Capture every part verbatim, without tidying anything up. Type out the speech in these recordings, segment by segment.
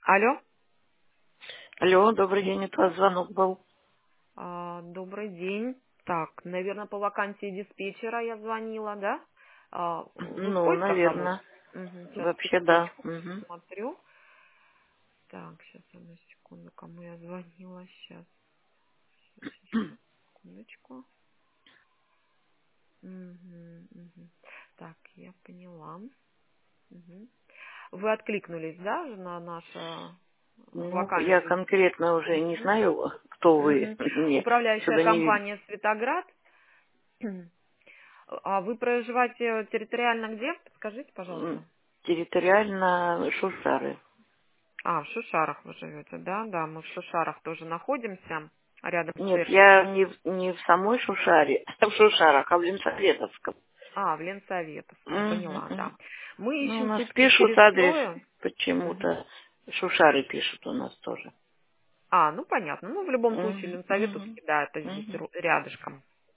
Алло. Алло, добрый день, это вас звонок был. А, добрый день. Так, наверное, по вакансии диспетчера я звонила, да? А, вы в Ну, поисках работы? наверное. Мгм, сейчас, Вообще да. секундочку, Мгм. посмотрю. Так, сейчас, одну секунду, кому я звонила. Сейчас, сейчас, сейчас, секундочку. Мгм, мгм. Так, я поняла. Мгм. Вы откликнулись, да, же на нашу э, Ну, я вакансию? конкретно уже не Мгм, знаю, кто вы. мгм. Мне Управляющая сюда не видно. компания «Светоград». А вы проживаете территориально где? Скажите, пожалуйста. М, Территориально Шушары. А, в Шушарах вы живете, да? Да, мы в Шушарах тоже находимся, рядом с Нет, церковью. я не, в- не в самой Шушаре, а в Шушарах, а в Ленсоветовском. А, в Ленсоветовском, Мгм, поняла, да. мгм. Мы Ну, у ищем нас сутки пишут через адрес трое. Мгм. почему-то. Шушары пишут у нас тоже. А, ну понятно. Ну, в любом случае, Мгм, мгм, Ленсоветовский, да, это здесь мгм, ру- рядышком.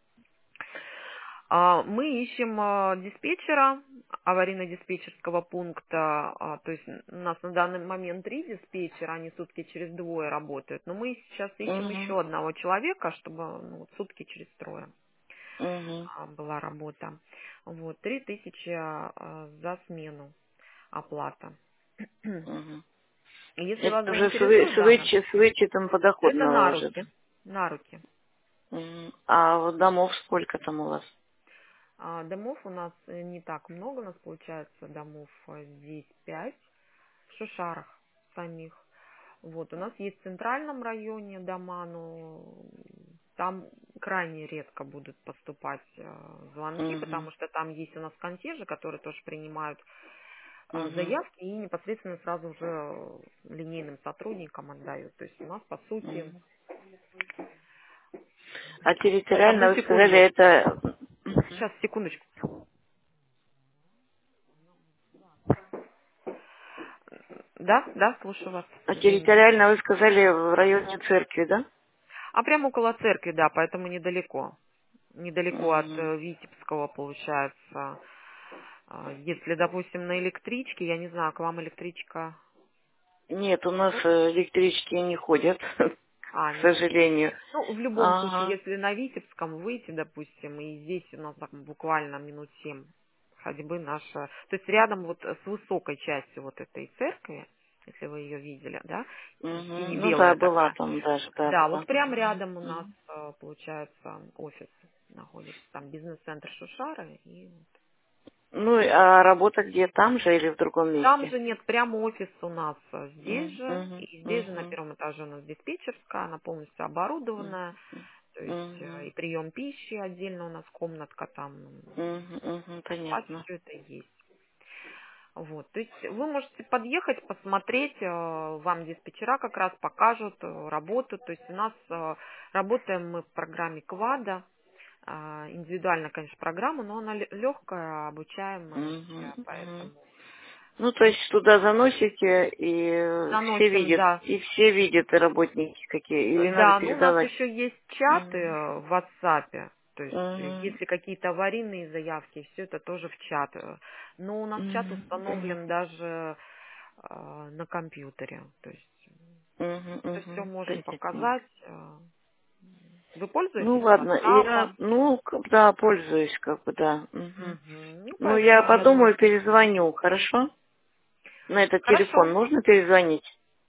А, Мы ищем а, диспетчера аварийно-диспетчерского пункта. а, То есть у нас на данный момент три диспетчера, они сутки через двое работают. Но мы сейчас ищем мгм, еще одного человека, чтобы ну, вот сутки через трое мгм, а, была работа. Вот, три тысячи а, за смену оплата. мгм. Если вас Это уже с, вы- заинтересует с, данное, вычет- с вычетом это подоходного на уже, да? руки. На руки. Мгм. А вот домов сколько там у вас? А, Домов у нас э, не так много, у нас получается домов э, здесь пять. В Шушарах самих. Вот, у нас есть в центральном районе дома, но там крайне редко будут поступать э, звонки, Угу. потому что там есть у нас консьержи, которые тоже принимают э, Угу. заявки и непосредственно сразу уже э, линейным сотрудникам отдают. То есть у нас, по сути... А Сейчас, территориально одну вы сказали, секунду. это... Мгм. Сейчас, секундочку. Да, да, слушаю вас. А Извините. территориально вы сказали в районе церкви, да? А прямо около церкви, да, поэтому недалеко. Недалеко от Угу. э, Витебского получается. А, Если, допустим, на электричке, я не знаю, к вам электричка Нет, у нас ходит? э, электрички не ходят, А, к не ходит. сожалению. Ну, в любом случае, Ага. если на Витебском выйти, допустим, и здесь у нас так буквально минут семь ходьбы наша, то есть рядом вот с высокой частью вот этой церкви, если вы ее видели, да, Мгм. Ну да, сине-белая была такая, там даже, да, да, была. вот прям Мгм. рядом у нас, Мгм. э, получается, офис находится, там бизнес-центр Шушары, и вот. Ну, и- а работа где? Там же или в другом Там месте? же нет, прямо офис у нас э, здесь Мгм. же, Мгм. и здесь же на Мгм. первом этаже у нас диспетчерская, она полностью оборудованная, то есть э, Мгм. и прием пищи отдельно у нас комнатка там, м, Мгм. Мгм. спать Понятно. все это есть. Вот, то есть вы можете подъехать, посмотреть, э, вам диспетчера как раз покажут э, работу, то есть у нас э, работаем мы в программе Квада, э, индивидуально, конечно, программа, но она легкая, обучаемая, Мгм, мгм. поэтому Ну, то есть туда заносите, и э, все заносим, видят, да. и все видят и работники какие, или надо Да, ну у нас передавать. еще есть чаты Мгм, э, в WhatsApp. То есть, э, мгм, если какие-то аварийные заявки, все это тоже в чат. э. Но у нас чат мгм, мгм, установлен даже э, на компьютере. То есть, мгм, это все мгм. можем Понятненько. показать. э. Вы Ну, пользуетесь ладно, я, WhatsApp? ну, к- да, пользуюсь, как бы, да. Мгм. Мгм. Ну, Ну, я поэтому я думаю, подумаю, что... перезвоню, хорошо? На этот телефон Хорошо. можно перезвонить?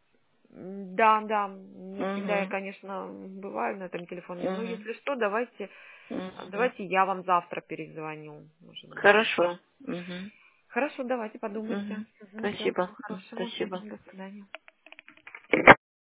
М, Да, да, не всегда я, Угу, конечно, бываю на этом телефоне, но угу, если что, давайте, а, угу. давайте я вам завтра перезвоню, может быть. Хорошо. Угу, Хорошо, давайте подумайте. угу. Мгм, всего, Спасибо. всего хорошего. Спасибо. Мгм, до свидания.